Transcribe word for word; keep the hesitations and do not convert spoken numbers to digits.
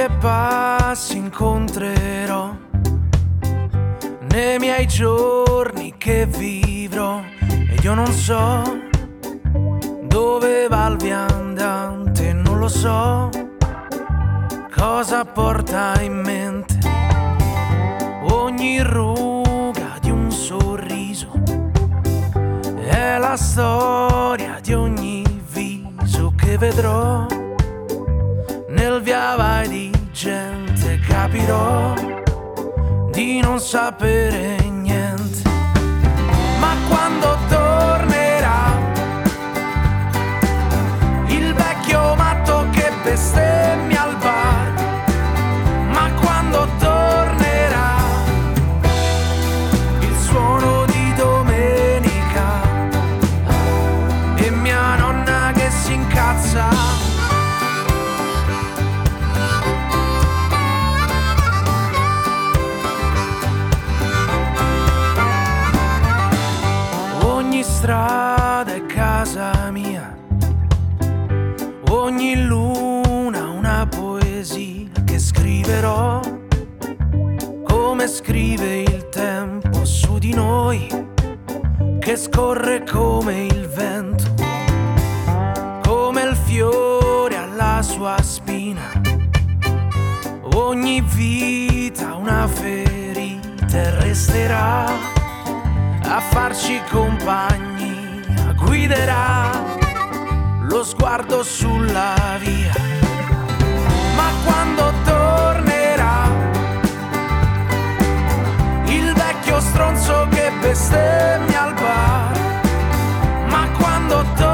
che passi incontrerò nei miei giorni che vivrò, ed io non so dove va il viandante, non lo so cosa porta in mente ogni ruga di un sorriso, è la storia di ogni viso che vedrò nel via vai di gente, capirò di non sapere niente. Ma quando tornerà il vecchio matto che bestemmia al bar, ma quando tornerà il suono di domenica e mia nonna che si incazza, strada è casa mia, ogni luna una poesia che scriverò, come scrive il tempo su di noi, che scorre come il vento, come il fiore alla sua spina, ogni vita una ferita e resterà a farci compagnia, guiderà lo sguardo sulla via. Ma quando tornerà il vecchio stronzo che bestemmia al bar, ma quando tornerà